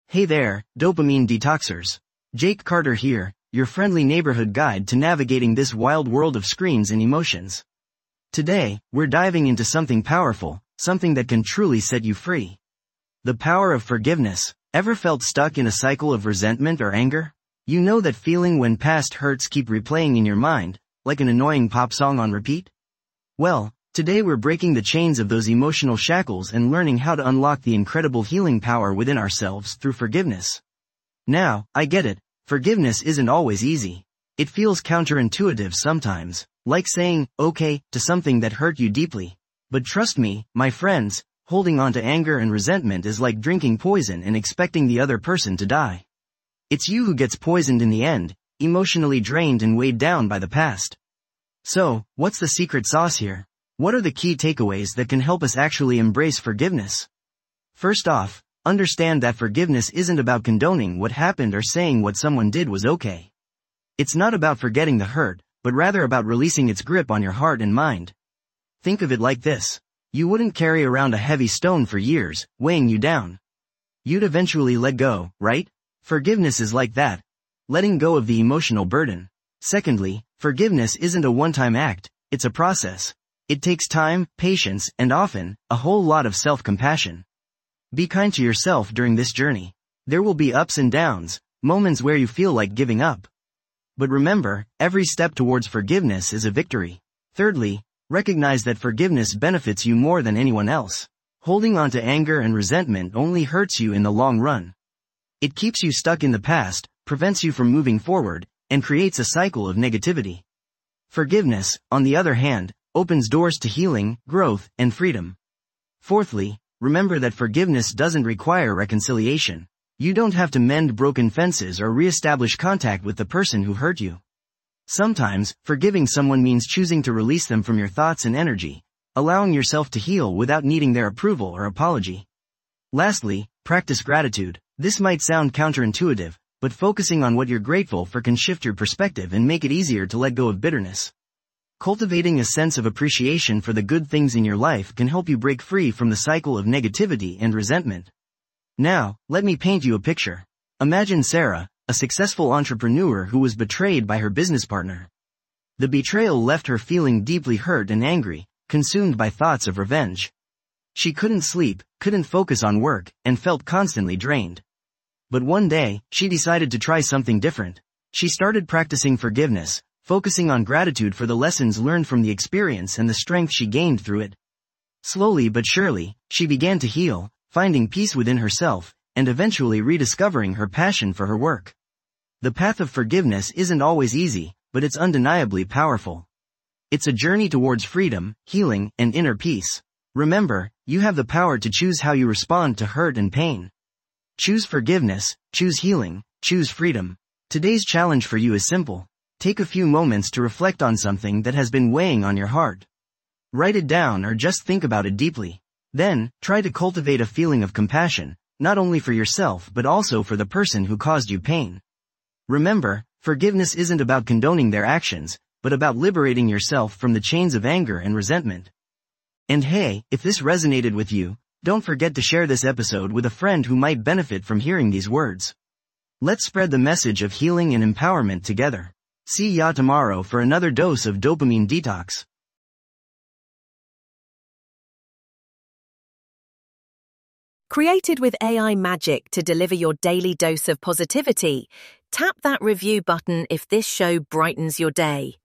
Hey there, dopamine detoxers. Jake Carter here, your friendly neighborhood guide to navigating this wild world of screens and emotions. Today, we're diving into something powerful, something that can truly set you free. The power of forgiveness. Ever felt stuck in a cycle of resentment or anger? You know that feeling when past hurts keep replaying in your mind, like an annoying pop song on repeat? Well, today we're breaking the chains of those emotional shackles and learning how to unlock the incredible healing power within ourselves through forgiveness. Now, I get it, forgiveness isn't always easy. It feels counterintuitive sometimes, like saying, okay, to something that hurt you deeply. But trust me, my friends, holding on to anger and resentment is like drinking poison and expecting the other person to die. It's you who gets poisoned in the end, emotionally drained and weighed down by the past. So, what's the secret sauce here? What are the key takeaways that can help us actually embrace forgiveness? First off, understand that forgiveness isn't about condoning what happened or saying what someone did was okay. It's not about forgetting the hurt, but rather about releasing its grip on your heart and mind. Think of it like this. You wouldn't carry around a heavy stone for years, weighing you down. You'd eventually let go, right? Forgiveness is like that. Letting go of the emotional burden. Secondly, forgiveness isn't a one-time act, it's a process. It takes time, patience, and often, a whole lot of self-compassion. Be kind to yourself during this journey. There will be ups and downs, moments where you feel like giving up. But remember, every step towards forgiveness is a victory. Thirdly, recognize that forgiveness benefits you more than anyone else. Holding on to anger and resentment only hurts you in the long run. It keeps you stuck in the past, prevents you from moving forward, and creates a cycle of negativity. Forgiveness, on the other hand, opens doors to healing, growth, and freedom. Fourthly, remember that forgiveness doesn't require reconciliation. You don't have to mend broken fences or re-establish contact with the person who hurt you. Sometimes, forgiving someone means choosing to release them from your thoughts and energy, allowing yourself to heal without needing their approval or apology. Lastly, practice gratitude. This might sound counterintuitive, but focusing on what you're grateful for can shift your perspective and make it easier to let go of bitterness. Cultivating a sense of appreciation for the good things in your life can help you break free from the cycle of negativity and resentment. Now, let me paint you a picture. Imagine Sarah, a successful entrepreneur who was betrayed by her business partner. The betrayal left her feeling deeply hurt and angry, consumed by thoughts of revenge. She couldn't sleep, couldn't focus on work, and felt constantly drained. But one day, she decided to try something different. She started practicing forgiveness, focusing on gratitude for the lessons learned from the experience and the strength she gained through it. Slowly but surely, she began to heal, finding peace within herself, and eventually rediscovering her passion for her work. The path of forgiveness isn't always easy, but it's undeniably powerful. It's a journey towards freedom, healing, and inner peace. Remember, you have the power to choose how you respond to hurt and pain. Choose forgiveness, choose healing, choose freedom. Today's challenge for you is simple. Take a few moments to reflect on something that has been weighing on your heart. Write it down or just think about it deeply. Then, try to cultivate a feeling of compassion, not only for yourself but also for the person who caused you pain. Remember, forgiveness isn't about condoning their actions, but about liberating yourself from the chains of anger and resentment. And hey, if this resonated with you, don't forget to share this episode with a friend who might benefit from hearing these words. Let's spread the message of healing and empowerment together. See ya tomorrow for another dose of dopamine detox. Created with AI magic to deliver your daily dose of positivity, tap that review button if this show brightens your day.